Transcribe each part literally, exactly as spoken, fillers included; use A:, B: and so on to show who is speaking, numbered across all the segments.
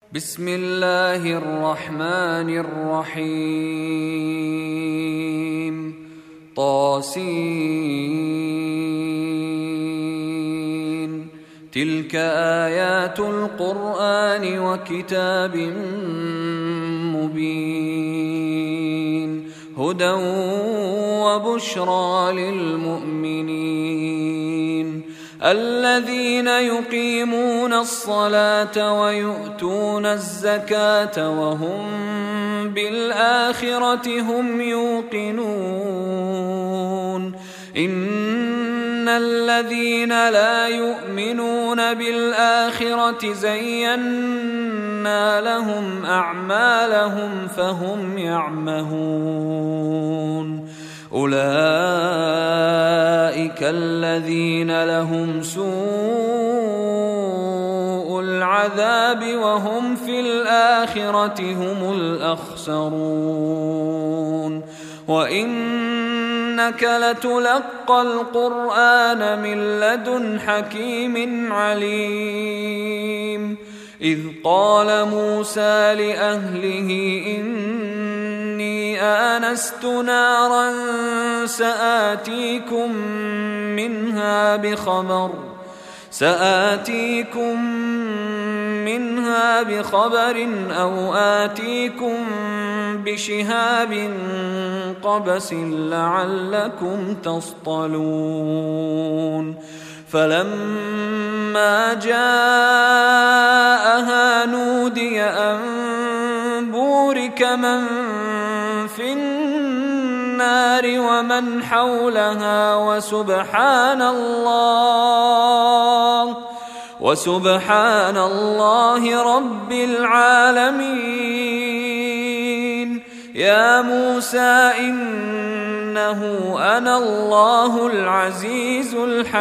A: بسم الله الرحمن الرحيم طاسين تلك آيات القرآن وكتاب مبين هدى وبشرى للمؤمنين الذين يقيمون الصلاة ويؤتون الزكاة وهم بالآخرة هم يوقنون إن الذين لا يؤمنون بالآخرة زينا لهم أعمالهم فهم يعمهون أولئك الذين لهم سوء العذاب وهم في الآخرة هم الأخسرون وإنك لتلقى القرآن من لدن حكيم عليم إذ قال موسى لأهله إني آنست نارا سآتيكم منها بخبر سآتيكم منها بخبر أو آتيكم بشهاب قبس لعلكم تصطلون فلما جاءها نودي أن بورك من في النار ومن حولها وسبحان الله وسبحان الله رب العالمين يا موسى إنه أنا الله العزيز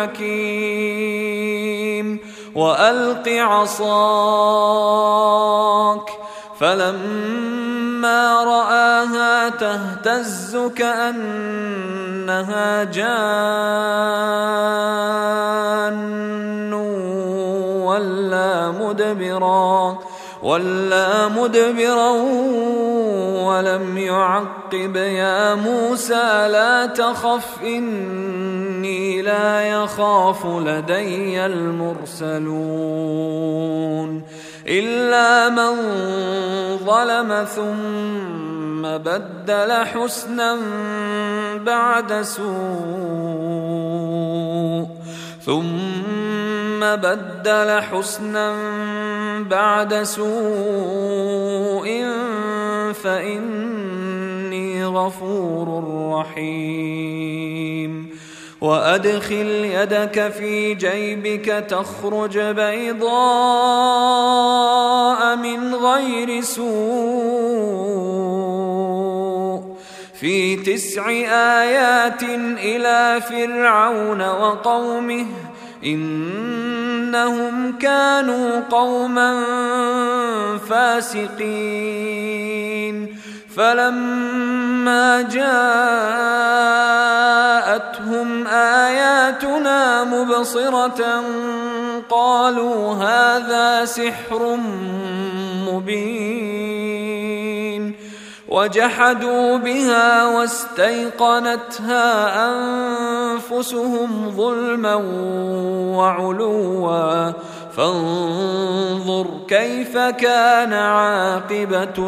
A: الحكيم وألق عصاك فلما رآها تهتز كأنها جان ولا مدبرا ولا مدبرا ولم يعقب يا موسى لا تخف إني لا يخاف لدي المرسلون إلا من ظلم ثم بدل حسنا بعد سوء ثم بدل حسنا بعد سوء فإني غفور رحيم وأدخل يدك في جيبك تخرج بيضاء من غير سوء في تسع آيات إلى فرعون وقومه إنهم كانوا قوما فاسقين فلما جاءتهم آياتنا مبصرة قالوا هذا سحر مبين وجحدوا بها واستيقنتها أنفسهم ظلما وعلوا فانظر كيف كان عاقبة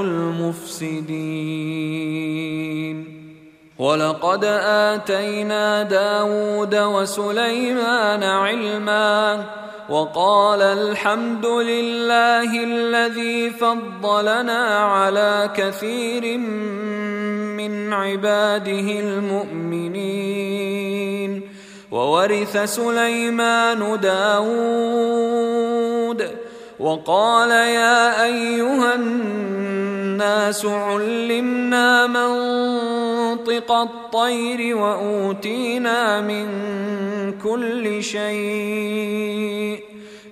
A: المفسدين ولقد آتينا داود وسليمان علما وقال الحمد لله الذي فضلنا على كثير من عباده المؤمنين وورث سليمان داود وقال يا أيها الناس علمنا منطق الطير وأوتينا من كل شيء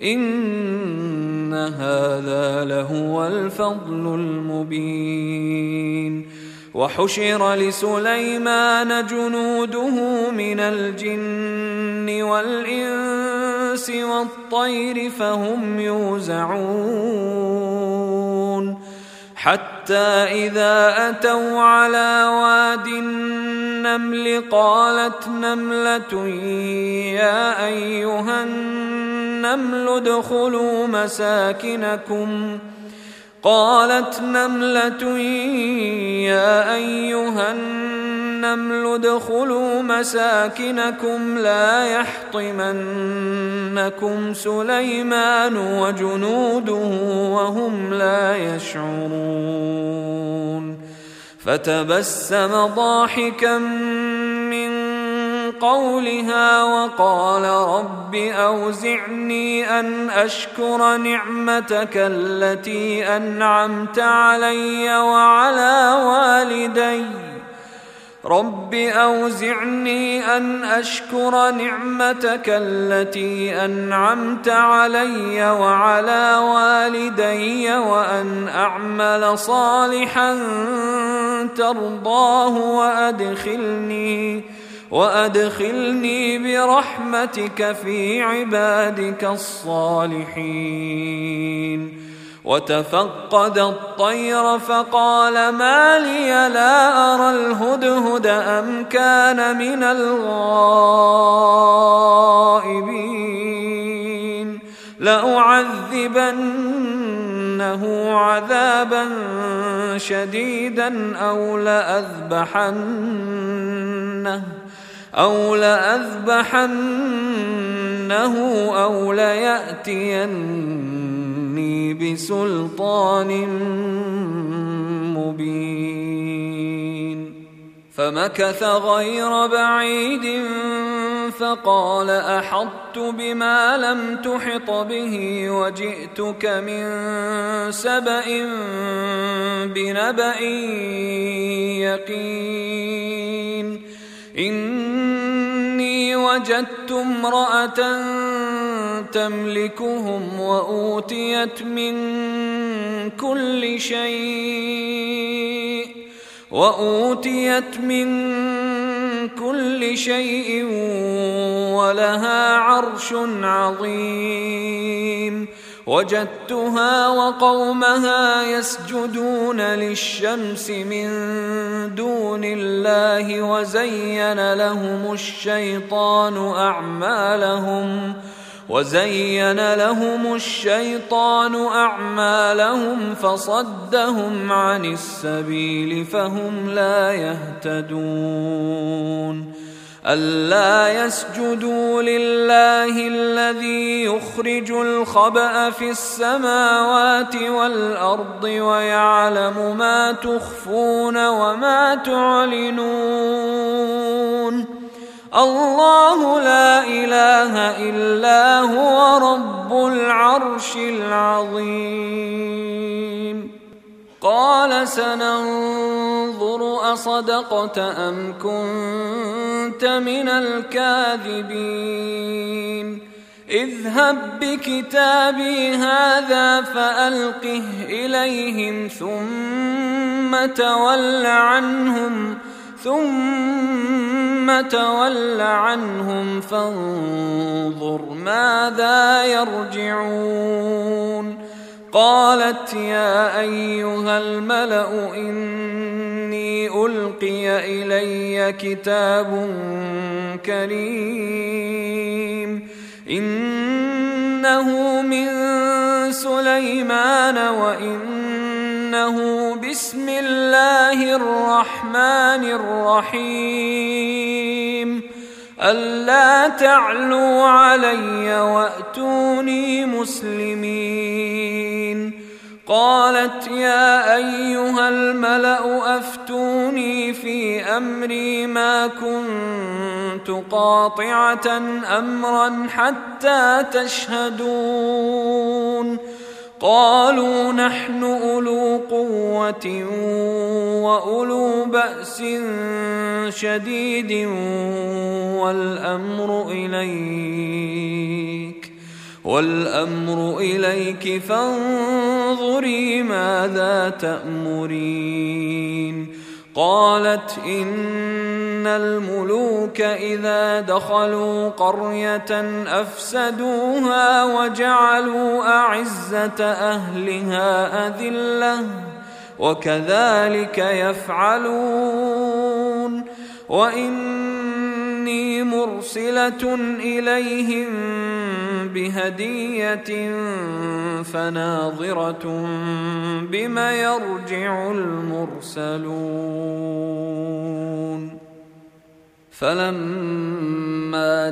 A: إن هذا لهو الفضل المبين وحشر لسليمان جنوده من الجن والإنس والطير فهم يوزعون حتى إذا أتوا على واد النمل قالت نملة يا أيها النمل ادخلوا مساكنكم قالت نملة يا أيها النمل ادخلوا مساكنكم لا يحطمنكم سليمان وجنوده وهم لا يشعرون فتبسم ضاحكا من قولها وقال رب أوزعني أن أشكر نعمتك التي أنعمت علي وعلى والدي رب أوزعني أن أشكر نعمتك التي أنعمت علي وعلى والدي وأن أعمل صالحا ترضاه وأدخلني وأدخلني برحمتك في عبادك الصالحين وتفقد الطير فقال ما لي لا أرى الهدهد أم كان من الغائبين لأعذبنه عذابا شديدا أو لأذبحنه أو لأذبحنه أو ليأتيني بسلطان مبين فمكث غير بعيد فقال أحطت بما لم تحط به وجئتك من سبأ بنبأ يقين إني وجدت امرأة تملكهم وأوتيت من كل شيء وأوتيت من كل شيء ولها عرش عظيم وجدتها وقومها يسجدون للشمس من دون الله وزين لهم الشيطان أعمالهم وزين لهم الشيطان أعمالهم فصدهم عن السبيل فهم لا يهتدون ألا يسجدوا لله الذي يخرج الخبأ في السماوات والأرض ويعلم ما تخفون وما تعلنون الله لا إله إلا هو رب العرش العظيم قال سننظر أصدقت أم كنت من الكاذبين اذهب بكتابي هذا فألقه إليهم ثم تول عنهم ثم تول عنهم فانظر ماذا يرجعون قالت يا أيها الملأ إني ألقي إلي كتاب كريم إنه من سليمان وإنه بسم الله الرحمن الرحيم ألا تعلوا علي وأتوني مسلمين قالت يا أيها الملأ أفتوني في أمري ما كنت قاطعة أمرا حتى تشهدون قالوا نحن أولو قوة وأولو بأس شديد والأمر إليك والأمر إليك فانظري ماذا تأمرين قالت إن الملوك إذا دخلوا قرية أفسدوها وجعلوا أعزة أهلها أذلة وكذلك يفعلون وإني مرسلة إليهم بهدية فناظرة بم يرجع المرسلون فلما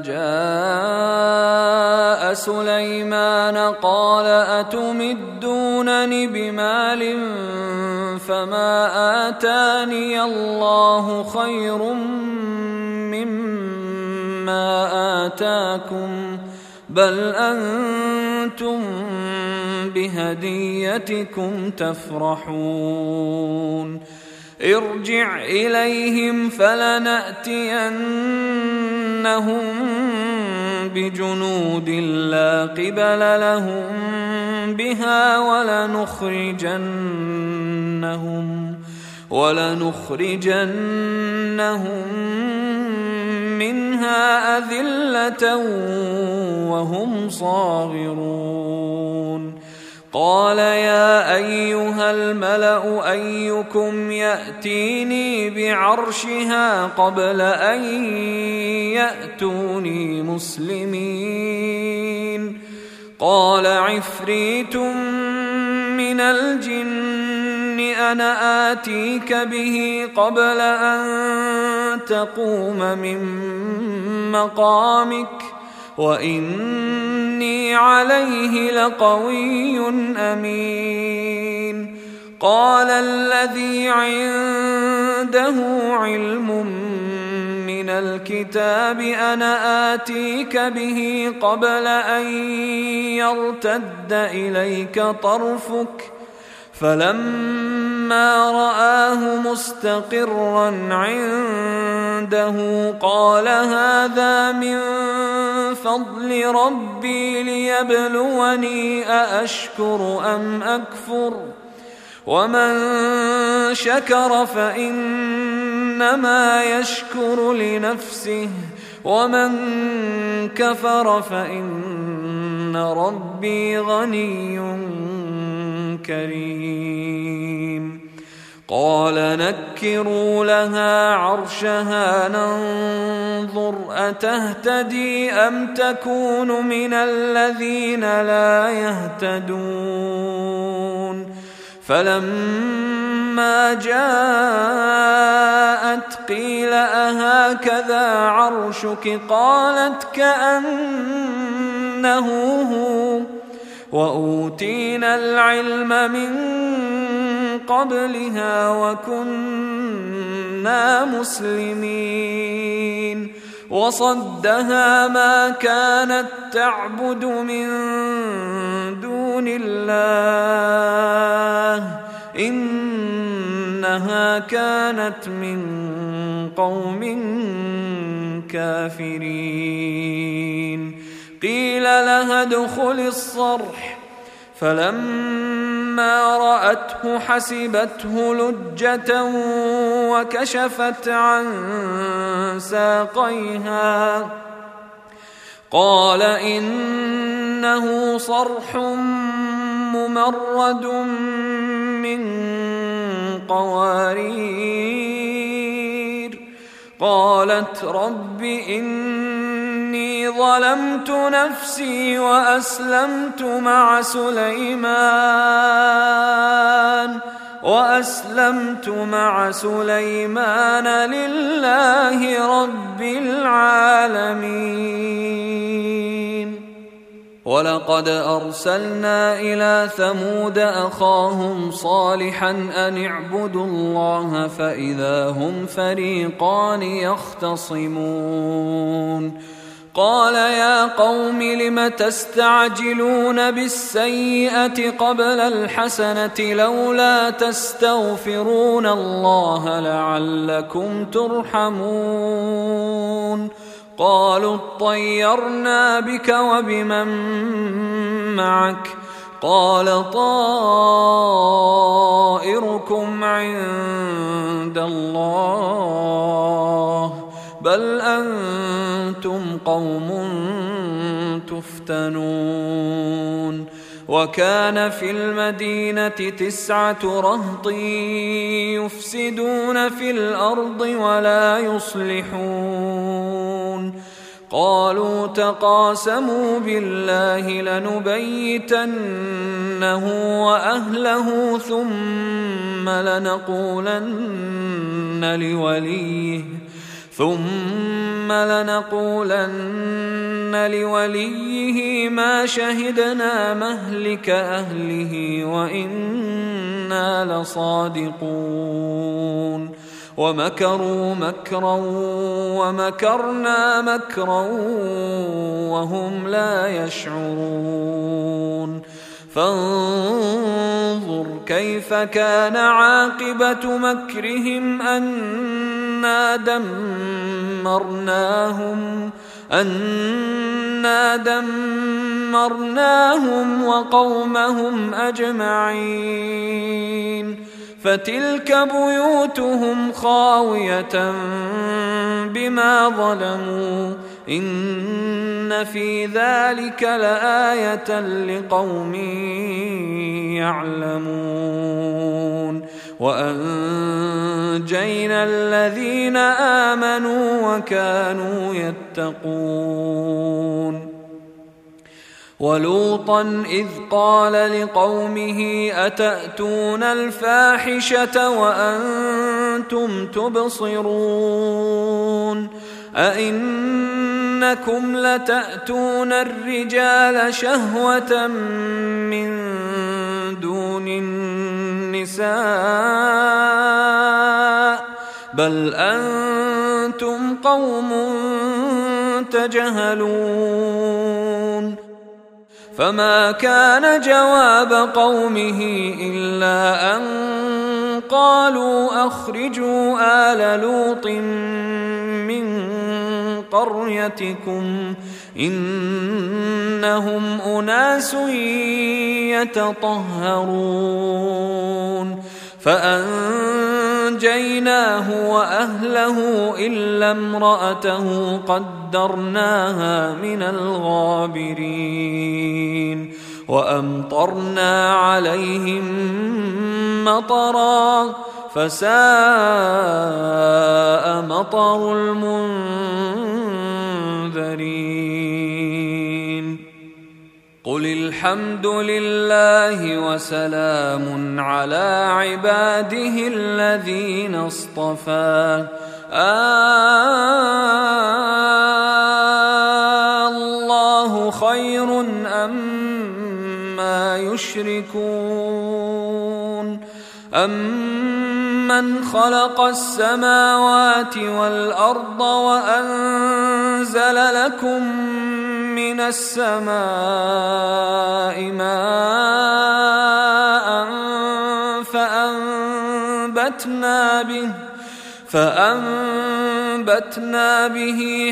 A: جاء سليمان قال أتمدونني بمال فما آتاني الله خير مما آتاكم بل أنتم بهديتكم تفرحون ارجع إليهم فلنأتينهم بجنود لا قبل لهم بها ولنخرجنهم ولنخرجنهم منها أذلة وهم صاغرون قال يا أيها الملأ أيكم يأتيني بعرشها قبل أن يأتوني مسلمين قال عفريت من الجن أنا آتيك به قبل أن تقوم من مقامك وإني عليه لقوي أمين قال الذي عنده علم من الكتاب أنا آتيك به قبل أن يرتد إليك طرفك فلما رآه مستقرا عنده قال هذا من فضل ربي ليبلوني أأشكر أم أكفر ومن شكر فإنما يشكر لنفسه ومن كفر فإن ربي غني كريم قال نكروا لها عرشها ننظر أتهتدي أم تكون من الذين لا يهتدون فلما جاءت قيل أهكذا عرشك قالت كأنه هو وأوتينا العلم من قبلها وكنا مسلمين وصدها ما كانت تعبد من دون الله إنها كانت من قوم كافرين قيل لها ادخل الصرح فلما رأته حسبته لجة وكشفت عن ساقيها قال إنه صرح ممرد من قوارير قالت رب إني ظلمت نفسي وأسلمت مع سليمان وأسلمت مع سليمان لله رب العالمين ولقد أرسلنا إلى ثمود أخاهم صالحا أن اعبدوا الله فإذا هم فريقان يختصمون قال يا قوم لم تستعجلون بالسيئة قبل الحسنة لولا تستغفرون الله لعلكم ترحمون قالوا اطيرنا بك وبمن معك قال طائركم عند الله بل أنتم قوم تفتنون وكان في المدينة تسعة رهط يفسدون في الأرض ولا يصلحون قالوا تقاسموا بالله لنبيتنه وأهله ثم لنقولن لوليه ثم لنقولن لوليه ما شهدنا مهلك أهله وإنا لصادقون ومكروا مكرا ومكرنا مكرا وهم لا يشعرون فانظر كيف كان عاقبة مكرهم أنا دمرناهم أنا دمرناهم وقومهم أجمعين فتلك بيوتهم خاوية بما ظلموا إن في ذلك لآية لقوم يعلمون وأنجينا الذين آمنوا وكانوا يتقون ولوطا إذ قال لقومه أتأتون الفاحشة وأنتم تبصرون أئنكم لتأتون الرجال شهوة من دون النساء بل أنتم قوم تجهلون فما كان جواب قومه إلا أن قالوا أخرجوا آل لوط من قريتكم إنهم أناس يتطهرون فأنجيناه وأهله إلا امرأته قدرناها من الغابرين وأمطرنا عليهم مطرا فساء مطر المنذرين قل الحمد لله وسلام على عباده الذين اصطفى الله خير أما يشركون أمن خلق السماوات والأرض وأنزل لكم من السماء ماء فأنبتنا به فأنبتنا به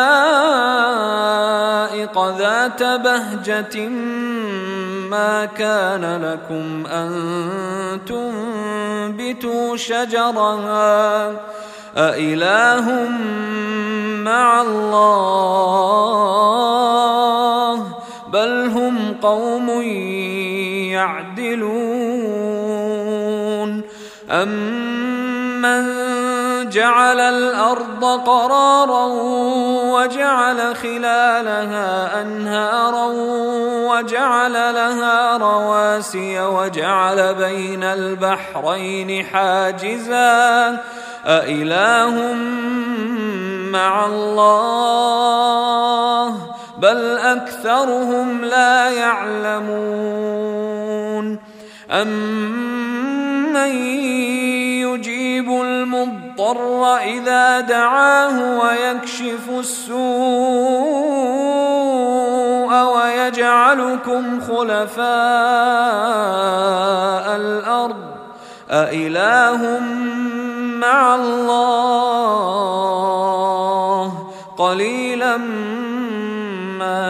A: حدائق ذات بهجة ما كان لكم أن تنبتوا شجرها أإله مع الله بل هم قوم يعدلون أمن جعل الأرض قرارا وجعل خلالها أنهارا وجعل لها رواسي وجعل بين البحرين حاجزا أإله مع الله بل أكثرهم لا يعلمون أمن يجيب المضطر إذا دعاه ويكشف السوء ويجعلكم خلفاء الأرض أإله مع الله قليلا ما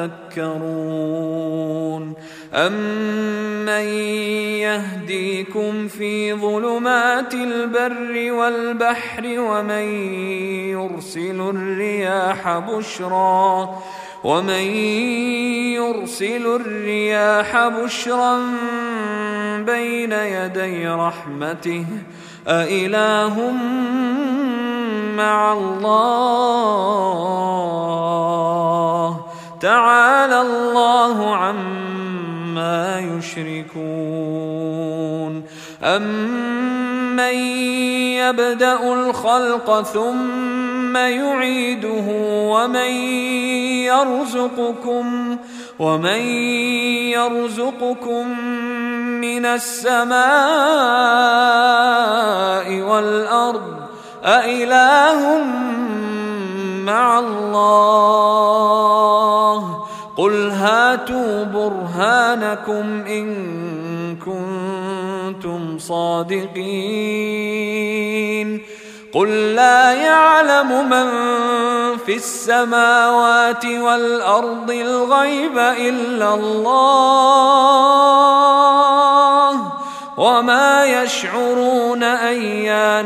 A: تذكرون أمن يهديكم في ظلمات البر والبحر ومن يرسل الرياح بشرا ومن يرسل الرياح بشرا بين يدي رحمته أإله مع الله تعالى الله عما يشركون أمن يبدأ الخلق ثم يعيده ومن يرزقكم ومن يرزقكم من السماء والأرض أإله مع الله قل هاتوا برهانكم إن كنتم صادقين قل لا يعلم من في السماوات والأرض الغيب إلا الله وما يشعرون أيان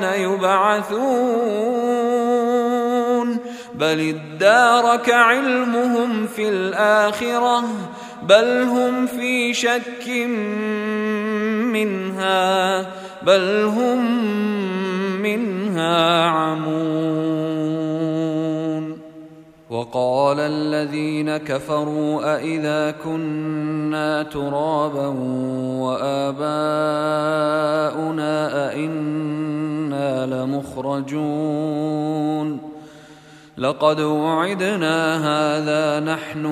A: يبعثون بل ادارك علمهم في الآخرة بل هم في شك منها بل هم منها عمون وقال الذين كفروا أإذا كنا ترابا وآباؤنا أئنا لمخرجون لقد وعدنا هذا نحن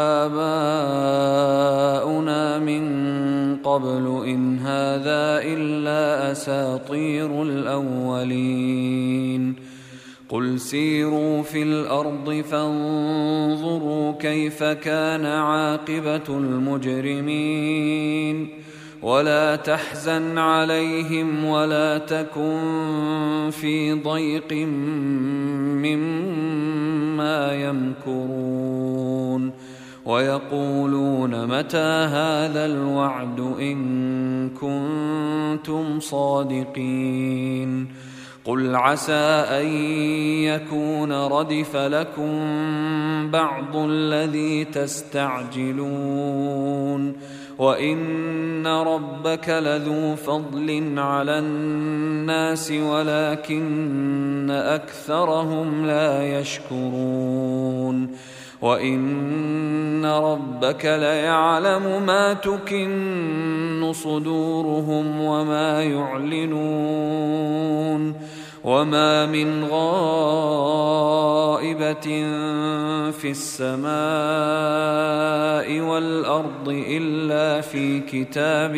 A: وآباؤنا من قبل إن هذا إلا أساطير الأولين قل سيروا في الأرض فانظروا كيف كان عاقبة المجرمين ولا تحزن عليهم ولا تكن في ضيق مما يمكرون ويقولون متى هذا الوعد إن كنتم صادقين قل عسى أن يكون ردف لكم بعض الذي تستعجلون وإن ربك لذو فضل على الناس ولكن أكثرهم لا يشكرون وإن ربك ليعلم ما تكن صدورهم وما يعلنون وما من غائبة في السماء والأرض إلا في كتاب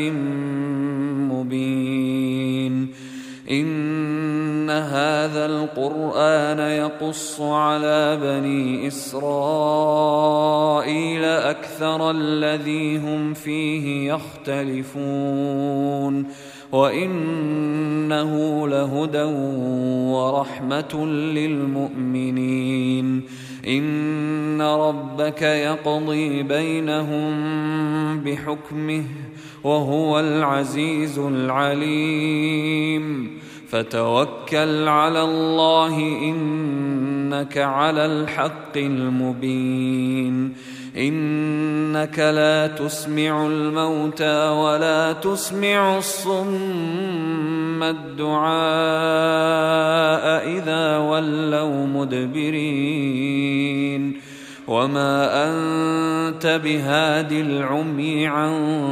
A: مبين إن هذا القرآن يقص على بني إسرائيل أكثر الذي هم فيه يختلفون وإنه لهدى ورحمة للمؤمنين إن ربك يقضي بينهم بحكمه وهو العزيز العليم فتوكل على الله إنك على الحق المبين إنك لا تسمع الموتى ولا تسمع الصم الدعاء إذا ولوا مدبرين وما أنت بهاد العمي عن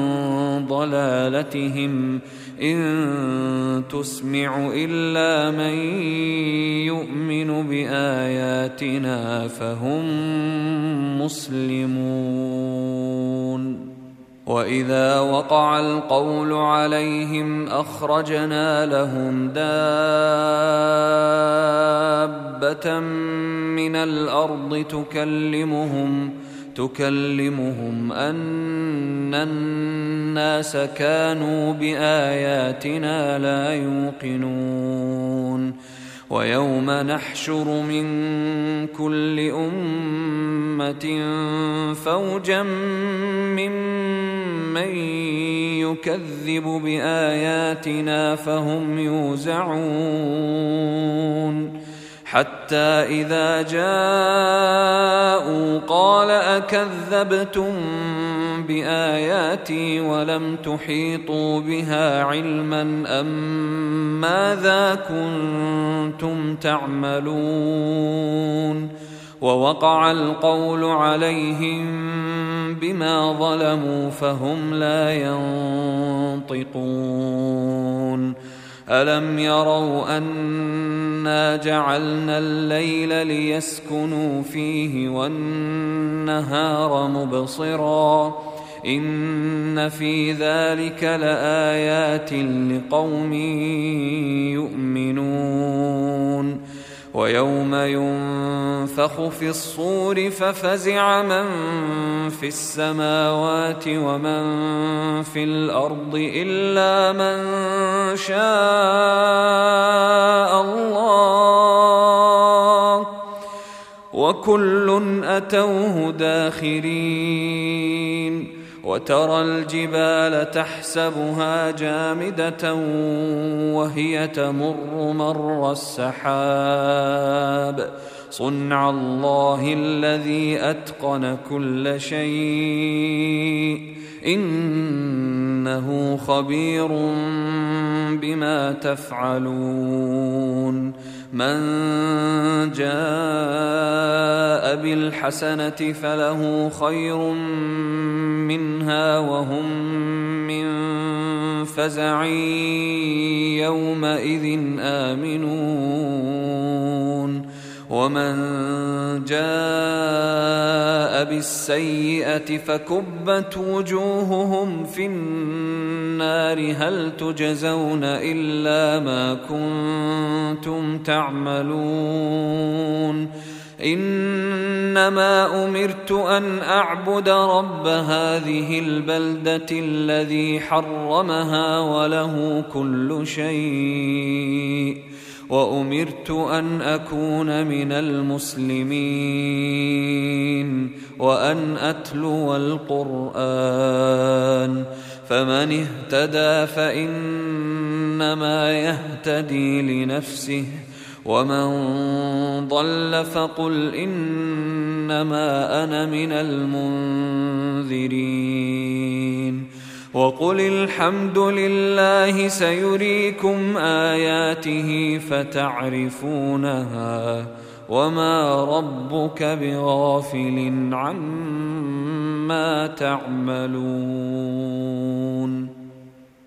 A: ضلالتهم إن تسمع إلا من يؤمن بآياتنا فهم مسلمون وإذا وقع القول عليهم أخرجنا لهم دابة من الأرض تكلمهم تكلمهم أن الناس كانوا بآياتنا لا يوقنون ويوم نحشر من كل أمة فوجا ممن يكذب بآياتنا فهم يوزعون حتى إذا جاءوا قال أكذبتم بآياتي ولم تحيطوا بها علما أم ماذا كنتم تعملون ووقع القول عليهم بما ظلموا فهم لا ينطقون ألم يروا أنا جعلنا الليل ليسكنوا فيه والنهار مبصرا إن في ذلك لآيات لقوم يؤمنون ويوم ينفخ في الصور ففزع من في السماوات ومن في الأرض إلا من شاء الله وكل أتوه داخرين وترى الجبال تحسبها جامدة وهي تمر مر السحاب صنع الله الذي أتقن كل شيء إنه خبير بما تفعلون من جاء بالحسنة فله خير منها وهم من فزع يومئذ آمنون ومن جاء بالسيئة فكبت وجوههم في النار هل تجزون إلا ما كنتم تعملون إنما أمرت أن أعبد رب هذه البلدة الذي حرمها وله كل شيء وأمرت أن أكون من المسلمين وأن أتلو القرآن فمن اهتدى فإنما يهتدي لنفسه ومن ضل فقل إنما أنا من المنذرين وقل الحمد لله سيريكم آياته فتعرفونها وما ربك بغافل عما تعملون